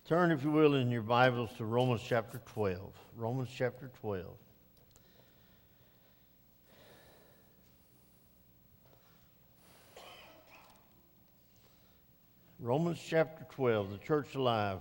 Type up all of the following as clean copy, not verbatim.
Turn, if you will, in your Bibles to Romans chapter 12. Romans chapter 12. Romans chapter 12, the church alive.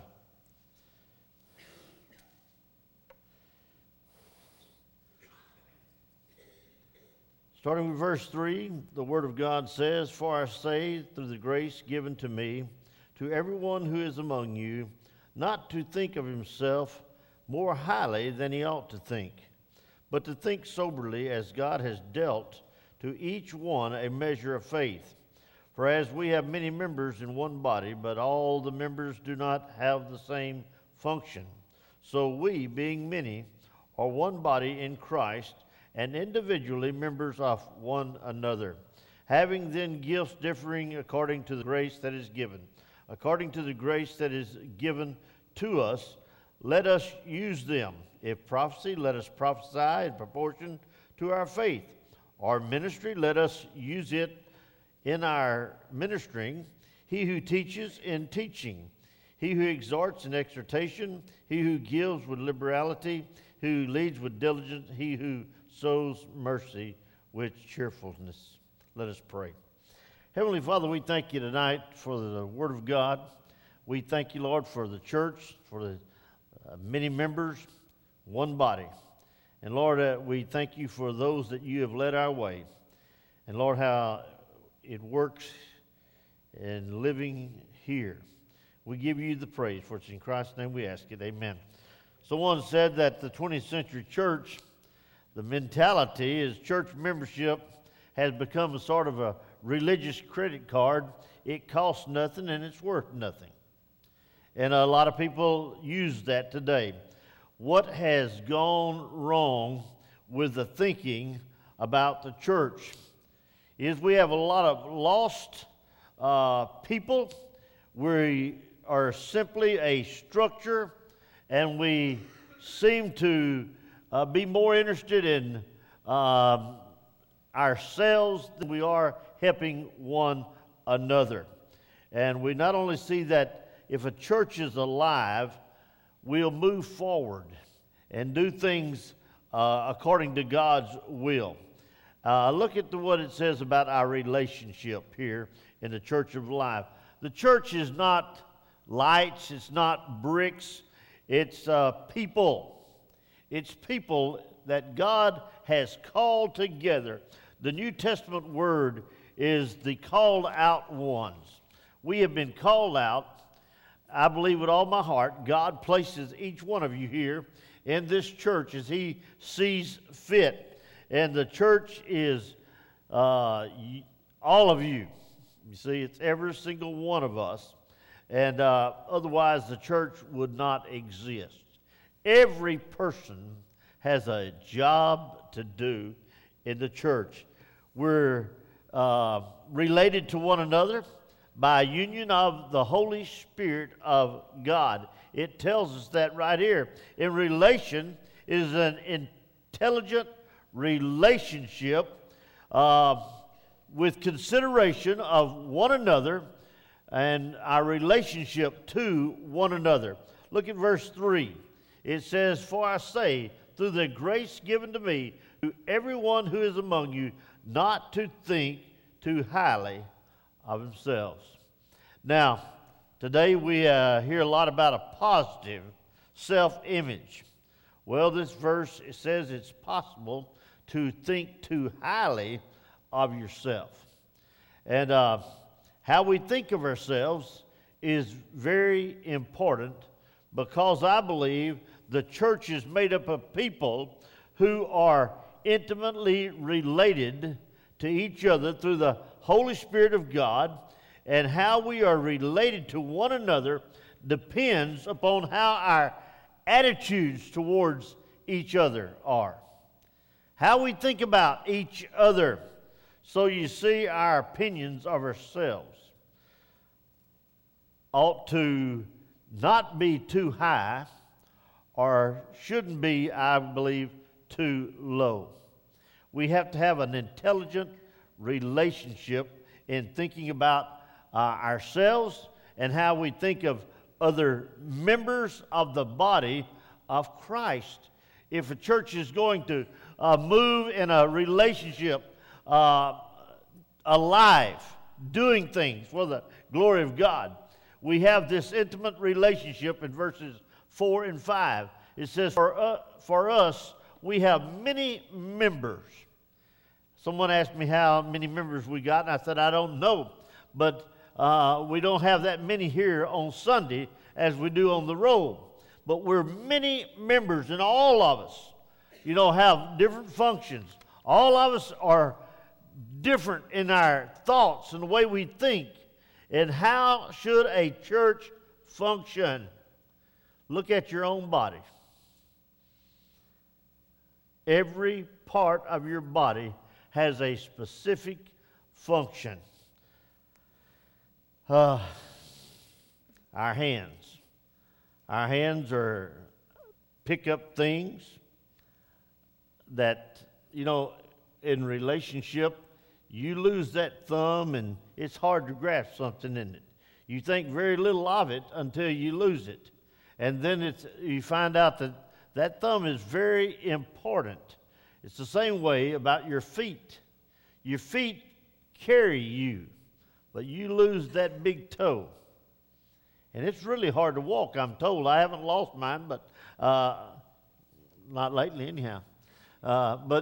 Starting with verse 3, the Word of God says, "For I say, through the grace given to me, to everyone who is among you, not to think of himself more highly than he ought to think, but to think soberly as God has dealt to each one a measure of faith. For as we have many members in one body, but all the members do not have the same function, so we, being many, are one body in Christ, and individually members of one another, having then gifts differing according to the grace that is given. According to the grace that is given to us, let us use them. If prophecy, let us prophesy in proportion to our faith. Or ministry, let us use it in our ministering. He who teaches in teaching. He who exhorts in exhortation. He who gives with liberality. Who leads with diligence. He who sows mercy with cheerfulness." Let us pray. Heavenly Father, we thank you tonight for the Word of God. We thank you, Lord, for the church, for the many members, one body. And Lord, we thank you for those that you have led our way. And Lord, how it works in living here. We give you the praise, for it's in Christ's name we ask it. Amen. Someone said that the 20th century church, the mentality is church membership has become a sort of a religious credit card. It costs nothing and it's worth nothing. And a lot of people use that today. What has gone wrong with the thinking about the church is we have a lot of lost people. We are simply a structure, and we seem to be more interested in ourselves than we are helping one another. And we not only see that if a church is alive, we'll move forward and do things according to God's will. Look at what it says about our relationship here in the Church of Life. The church is not lights, it's not bricks, it's people. It's people that God has called together. The New Testament word is the called out ones. We have been called out. I believe with all my heart, God places each one of you here in this church as He sees fit. And the church is all of you. You see, it's every single one of us. And otherwise, the church would not exist. Every person has a job to do in the church. We're related to one another by union of the Holy Spirit of God. It tells us that right here. In relation is an intelligent relationship with consideration of one another and our relationship to one another. Look at verse 3. It says, "For I say, through the grace given to me, to everyone who is among you, not to think too highly of themselves." Now, today we hear a lot about a positive self-image. Well, this verse, it says it's possible to think too highly of yourself. And how we think of ourselves is very important, because I believe the church is made up of people who are intimately related to each other through the Holy Spirit of God, and how we are related to one another depends upon how our attitudes towards each other are, how we think about each other. So you see, our opinions of ourselves ought to not be too high, or shouldn't be, I believe, too low. We have to have an intelligent relationship in thinking about ourselves and how we think of other members of the body of Christ. If a church is going to move in a relationship, alive, doing things for the glory of God, we have this intimate relationship in verses 4 and 5. It says, for us, we have many members. Someone asked me how many members we got, and I said, I don't know. But we don't have that many here on Sunday as we do on the road. But we're many members, and all of us, have different functions. All of us are different in our thoughts and the way we think. And how should a church function? Look at your own body. Every part of your body has a specific function. Our hands. Our hands pick up things that, in relationship, you lose that thumb and it's hard to grasp something in it. You think very little of it until you lose it. And then you find out that thumb is very important. It's the same way about your feet. Your feet carry you, but you lose that big toe. And it's really hard to walk, I'm told. I haven't lost mine, but not lately anyhow. But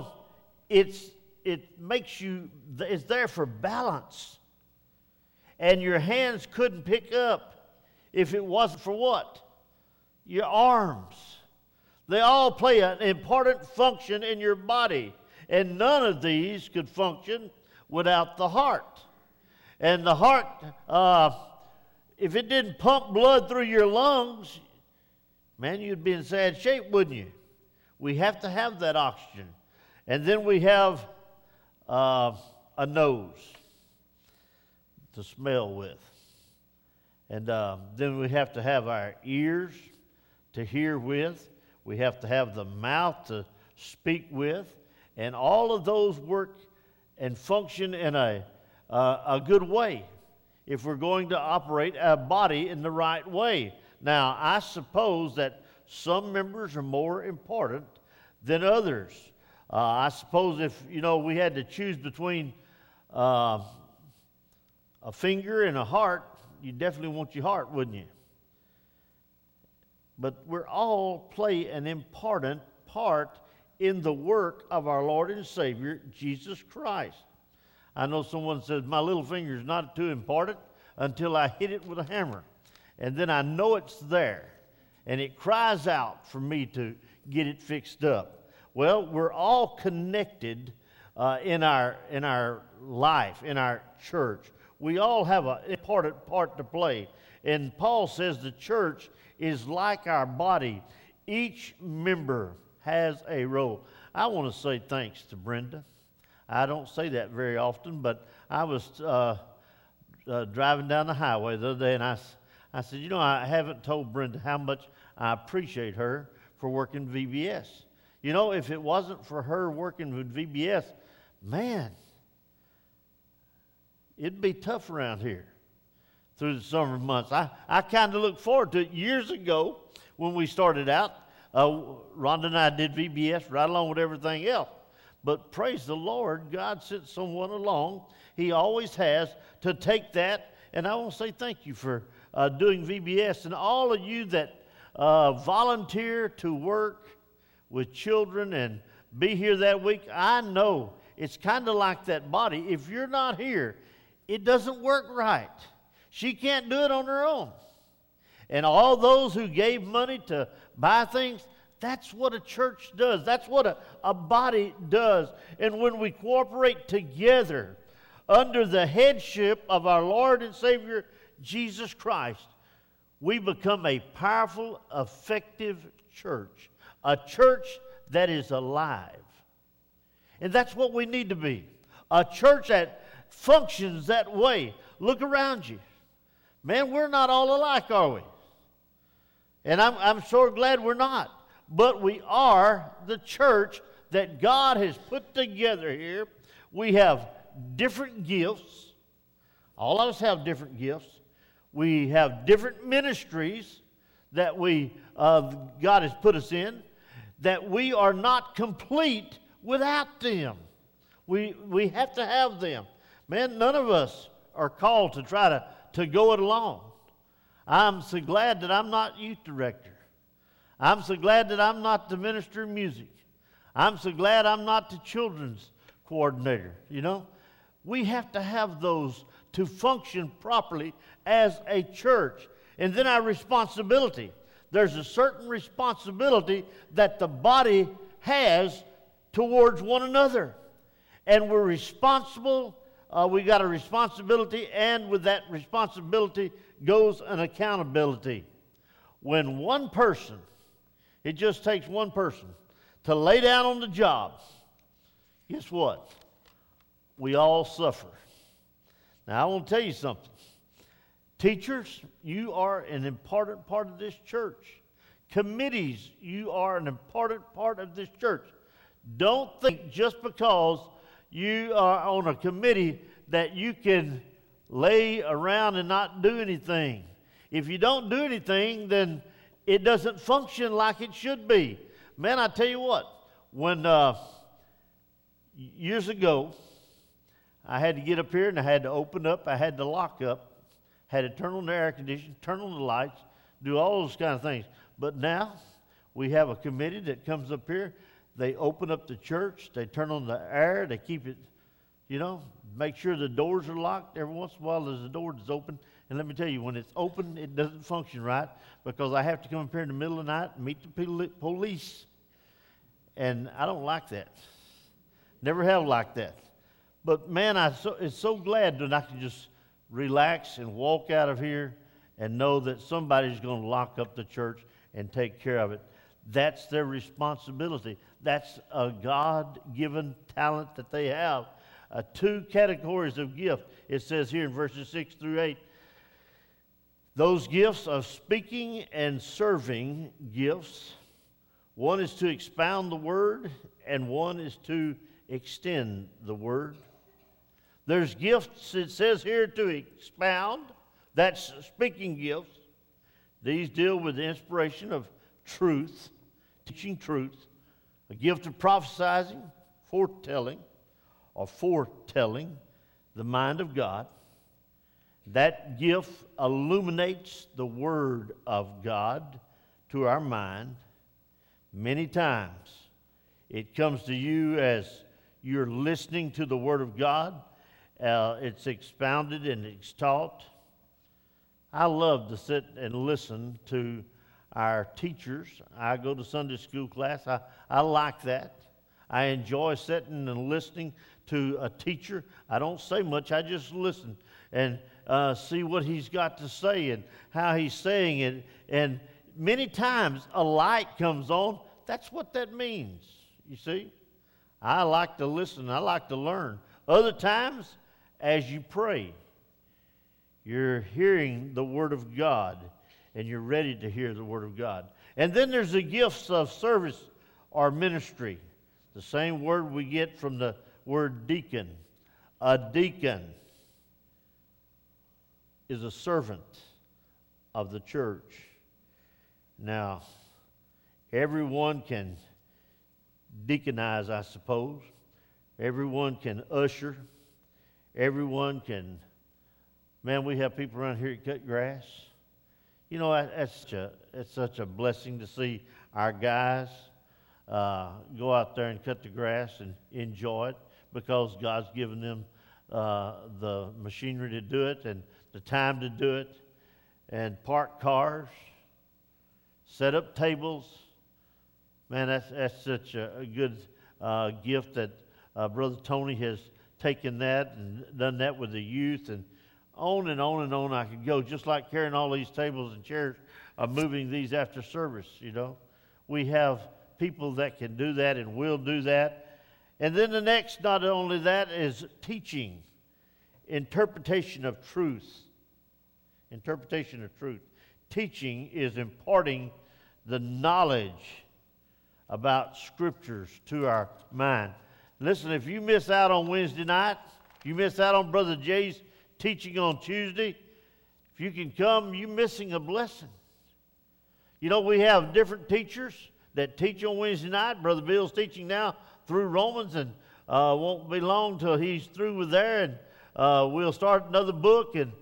it makes you, it's there for balance. And your hands couldn't pick up if it wasn't for what? Your arms. They all play an important function in your body. And none of these could function without the heart. And the heart, if it didn't pump blood through your lungs, man, you'd be in sad shape, wouldn't you? We have to have that oxygen. And then we have a nose to smell with. And then we have to have our ears to hear with. We have to have the mouth to speak with. And all of those work and function in a good way if we're going to operate a body in the right way. Now, I suppose that some members are more important than others. I suppose if, we had to choose between a finger and a heart, you definitely want your heart, wouldn't you? But we're all play an important part in the work of our Lord and Savior, Jesus Christ. I know someone says, my little finger is not too important until I hit it with a hammer. And then I know it's there. And it cries out for me to get it fixed up. Well, we're all connected in our life, in our church. We all have an important part to play. And Paul says the church is like our body. Each member has a role. I want to say thanks to Brenda. I don't say that very often, but I was driving down the highway the other day, and I said, I haven't told Brenda how much I appreciate her for working VBS. If it wasn't for her working with VBS, man, it'd be tough around here through the summer months. I kind of look forward to it. Years ago, when we started out, Rhonda and I did VBS right along with everything else. But praise the Lord, God sent someone along. He always has to take that. And I want to say thank you for doing VBS. And all of you that volunteer to work with children and be here that week, I know it's kind of like that body. If you're not here, it doesn't work right. She can't do it on her own. And all those who gave money to buy things, that's what a church does. That's what a body does. And when we cooperate together under the headship of our Lord and Savior, Jesus Christ, we become a powerful, effective church. A church that is alive. And that's what we need to be. A church that functions that way. Look around you. Man, we're not all alike, are we? And I'm so glad we're not. But we are the church that God has put together here. We have different gifts. All of us have different gifts. We have different ministries that God has put us in, that we are not complete without them. We have to have them. Man, none of us are called to try to go it alone. I'm so glad that I'm not youth director. I'm so glad that I'm not the minister of music. I'm so glad I'm not the children's coordinator. You know, we have to have those to function properly as a church. And then our responsibility. There's a certain responsibility that the body has towards one another. And we're responsible. We got a responsibility, and with that responsibility goes an accountability. When one person, it just takes one person to lay down on the job, guess what? We all suffer. Now, I want to tell you something. Teachers, you are an important part of this church. Committees, you are an important part of this church. Don't think just because you are on a committee that you can lay around and not do anything. If you don't do anything, then it doesn't function like it should be. Man, I tell you what, when years ago, I had to get up here and I had to open up, I had to lock up, had to turn on the air conditioning, turn on the lights, do all those kind of things. But now we have a committee that comes up here. They open up the church, they turn on the air, they keep it, you know, make sure the doors are locked. Every once in a while there's a door that's open. And let me tell you, when it's open, it doesn't function right because I have to come up here in the middle of the night and meet the police. And I don't like that. Never have liked that. But man, I'm so glad that I can just relax and walk out of here and know that somebody's going to lock up the church and take care of it. That's their responsibility. That's a God-given talent that they have. Two categories of gift. It says here in verses 6 through 8, those gifts of speaking and serving gifts. One is to expound the word, and one is to extend the word. There's gifts, it says here, to expound. That's speaking gifts. These deal with the inspiration of truth, teaching truth. A gift of prophesying, foretelling the mind of God. That gift illuminates the Word of God to our mind. Many times it comes to you as you're listening to the Word of God. It's expounded and it's taught. I love to sit and listen to our teachers. I go to Sunday school class. I like that. I enjoy sitting and listening to a teacher. I don't say much. I just listen and see what he's got to say and how he's saying it. And many times a light comes on. That's what that means, you see. I like to listen. I like to learn. Other times, as you pray, you're hearing the Word of God, and you're ready to hear the Word of God. And then there's the gifts of service or ministry. The same word we get from the word deacon. A deacon is a servant of the church. Now, everyone can deaconize, I suppose. Everyone can usher. Everyone can... Man, we have people around here that cut grass. You know, it's such a blessing to see our guys go out there and cut the grass and enjoy it because God's given them the machinery to do it and the time to do it, and park cars, set up tables. Man, that's such a good gift that Brother Tony has taken that and done that with the youth, and on and on and on I could go, just like carrying all these tables and chairs, moving these after service, you know. We have people that can do that and will do that. And then the next, not only that, is teaching, interpretation of truth. Interpretation of truth. Teaching is imparting the knowledge about Scriptures to our mind. Listen, if you miss out on Wednesday night, you miss out on Brother Jay's teaching on Tuesday, If you can come, you're missing a blessing. You know, we have different teachers that teach on Wednesday night. Brother Bill's teaching now through Romans, and won't be long till he's through with there, and we'll start another book. And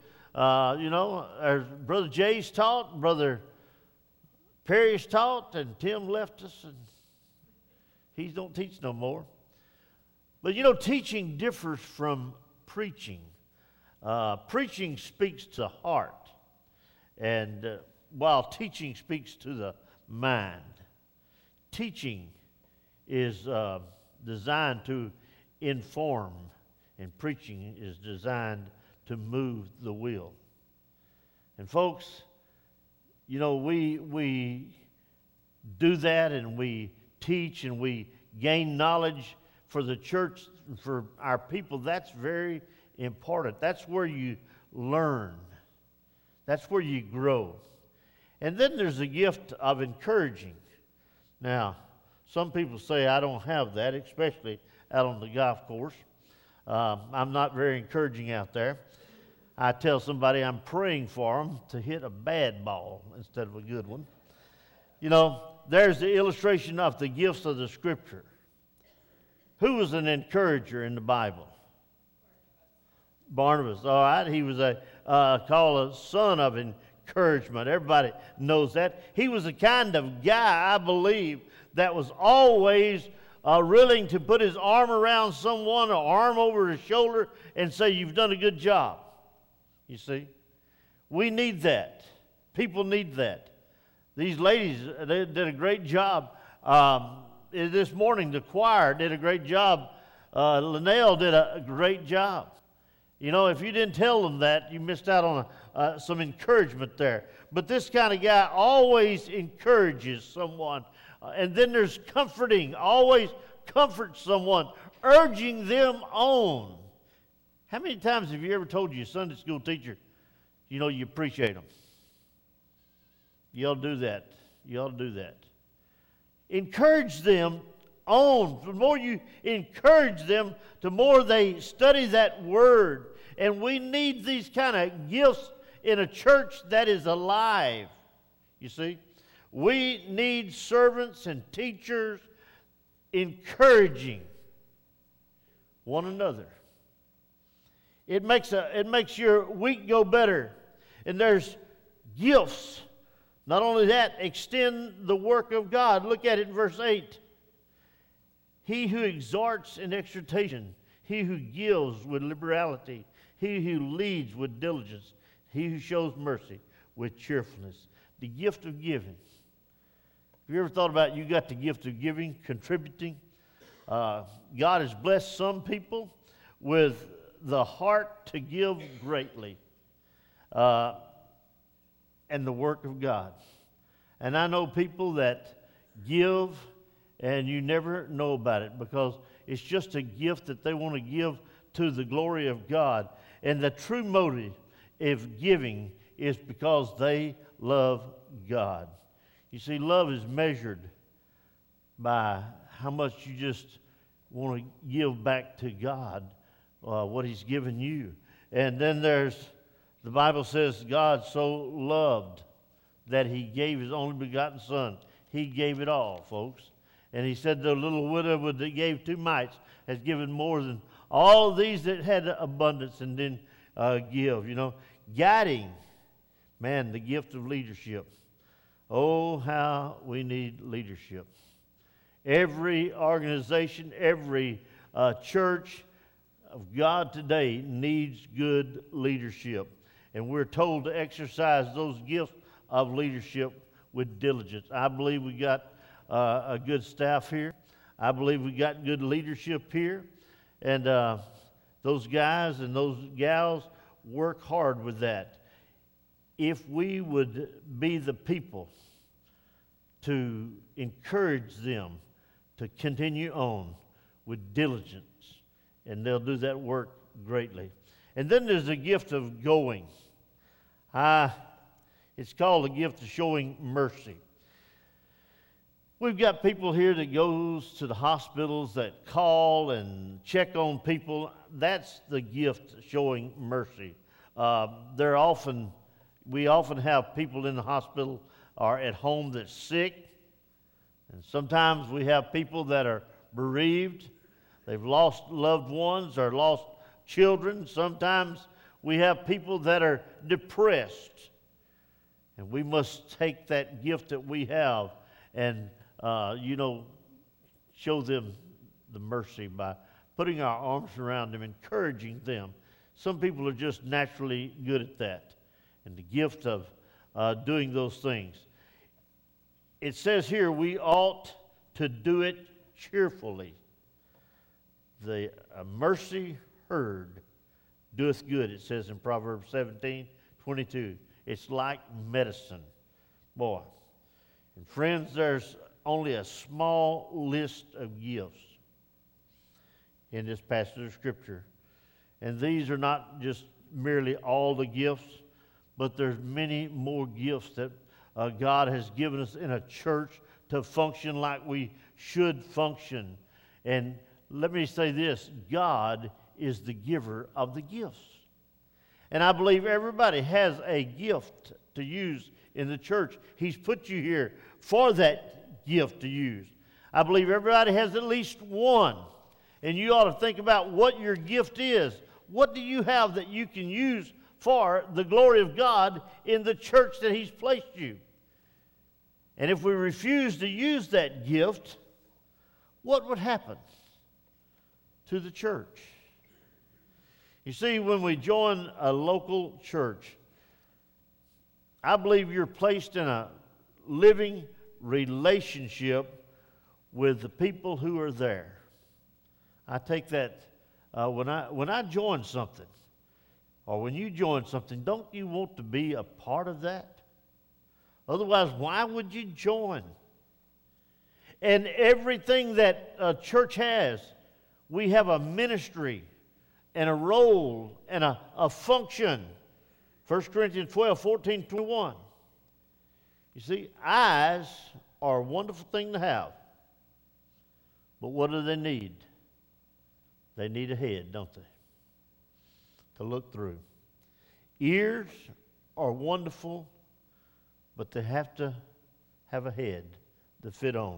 Brother Jay's taught, Brother Perry's taught, and Tim left us, and he don't teach no more. But you know, teaching differs from preaching. Preaching speaks to heart, and while teaching speaks to the mind. Teaching is designed to inform, and preaching is designed to move the will. And folks, you know, we do that, and we teach, and we gain knowledge for the church, for our people. That's very important. That's where you learn. That's where you grow. And then there's the gift of encouraging. Now, some people say I don't have that, especially out on the golf course. I'm not very encouraging out there. I tell somebody I'm praying for them to hit a bad ball instead of a good one. You know, there's the illustration of the gifts of the Scripture. Who was an encourager in the Bible? Barnabas. All right, he was called a son of encouragement. Everybody knows that. He was the kind of guy, I believe, that was always willing to put his arm around someone, or arm over his shoulder, and say, "You've done a good job." You see, we need that. People need that. These ladies, they did a great job. This morning, the choir did a great job. Linnell did a great job. You know, if you didn't tell them that, you missed out on some encouragement there. But this kind of guy always encourages someone. And then there's comforting, always comfort someone, urging them on. How many times have you ever told your Sunday school teacher, you know, you appreciate them? You ought to do that. You ought to do that. Encourage them on. The more you encourage them, the more they study that word. And we need these kind of gifts in a church that is alive. You see? We need servants and teachers encouraging one another. It makes your week go better. And there's gifts. Not only that, extend the work of God. Look at it in verse 8. He who exhorts in exhortation, he who gives with liberality, he who leads with diligence, he who shows mercy with cheerfulness. The gift of giving. Have you ever thought about you got the gift of giving, contributing? God has blessed some people with the heart to give greatly, and the work of God. And I know people that give and you never know about it because it's just a gift that they want to give to the glory of God. And the true motive of giving is because they love God. You see, love is measured by how much you just want to give back to God what He's given you. And then the Bible says God so loved that He gave His only begotten Son. He gave it all, folks. And He said the little widow that gave 2 mites has given more than all these that had abundance and didn't give. You know, guiding, man, the gift of leadership. Oh, how we need leadership. Every organization, every church of God today needs good leadership. And we're told to exercise those gifts of leadership with diligence. I believe we got a good staff here. I believe we got good leadership here. And those guys and those gals work hard with that. If we would be the people to encourage them to continue on with diligence, and they'll do that work greatly. And then there's the gift of going. It's called the gift of showing mercy. We've got people here that goes to the hospitals that call and check on people. That's the gift of showing mercy. They're often We often have people in the hospital or at home that's sick. And sometimes we have people that are bereaved. They've lost loved ones or lost children. Sometimes we have people that are depressed. And we must take that gift that we have and, show them the mercy by putting our arms around them, encouraging them. Some people are just naturally good at that, and the gift of doing those things. It says here we ought to do it cheerfully. The mercy heard doeth good, it says in Proverbs 17:22. It's like medicine. Boy. And friends, there's only a small list of gifts in this passage of Scripture. And these are not just merely all the gifts, but there's many more gifts that God has given us in a church to function like we should function. And let me say this, God is the giver of the gifts. And I believe everybody has a gift to use in the church. He's put you here for that gift to use. I believe everybody has at least one. And you ought to think about what your gift is. What do you have that you can use for the glory of God in the church that He's placed you? And if we refuse to use that gift, what would happen to the church? You see, when we join a local church, I believe you're placed in a living relationship with the people who are there. I take that when I join something, or when you join something, don't you want to be a part of that? Otherwise, why would you join? And everything that a church has, we have a ministry and a role and a function. 1 Corinthians 12:14-21. You see, eyes are a wonderful thing to have. But what do they need? They need a head, don't they? To look through. Ears are wonderful, but they have to have a head to fit on.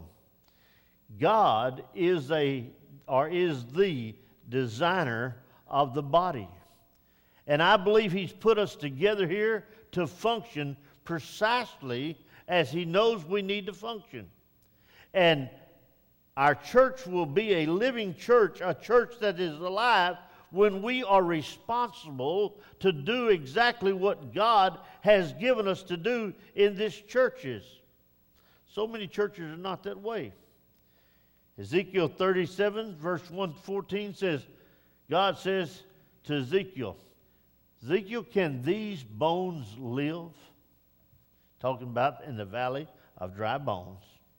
God is the designer of the body. And I believe He's put us together here to function precisely as He knows we need to function. And our church will be a living church, a church that is alive, when we are responsible to do exactly what God has given us to do in these churches. So many churches are not that way. Ezekiel 37, verse 1-14 says, God says to Ezekiel, Ezekiel, can these bones live? Talking about in the valley of dry bones.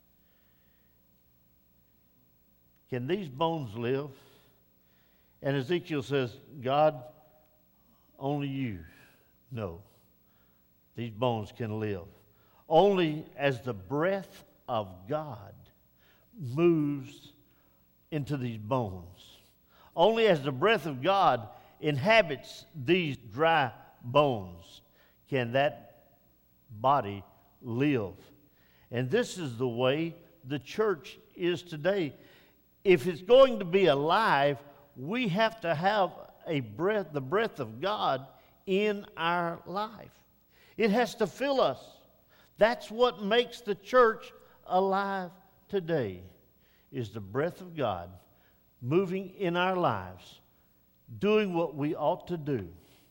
Can these bones live? And Ezekiel says, God, only you know these bones can live. Only as the breath of God moves into these bones. Only as the breath of God inhabits these dry bones can that body live. And this is the way the church is today. If it's going to be alive, we have to have the breath of God in our life. It has to fill us. That's what makes the church alive today, is the breath of God moving in our lives, doing what we ought to do.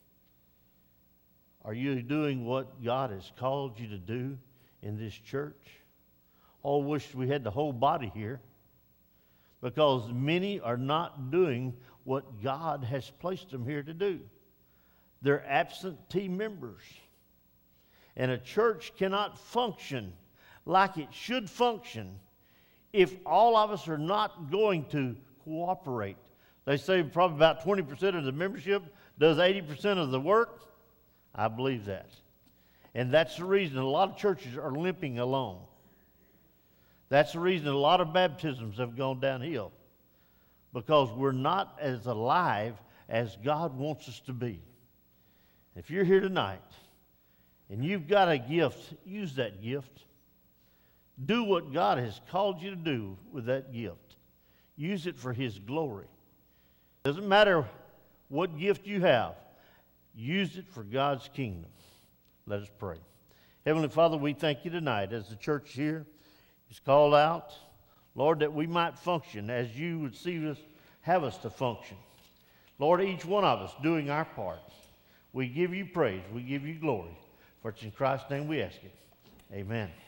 Are you doing what God has called you to do in this church? Oh, wish we had the whole body here, because many are not doing what God has placed them here to do. They're absentee members. And a church cannot function like it should function if all of us are not going to cooperate. They say probably about 20% of the membership does 80% of the work. I believe that. And that's the reason a lot of churches are limping along. That's the reason a lot of baptisms have gone downhill, because we're not as alive as God wants us to be. If you're here tonight and you've got a gift, use that gift. Do what God has called you to do with that gift. Use it for His glory. Doesn't matter what gift you have. Use it for God's kingdom. Let us pray. Heavenly Father, we thank you tonight as the church here is called out, Lord, that we might function as you would see us, have us to function. Lord, each one of us doing our part. We give you praise. We give you glory. For it's in Christ's name we ask it. Amen.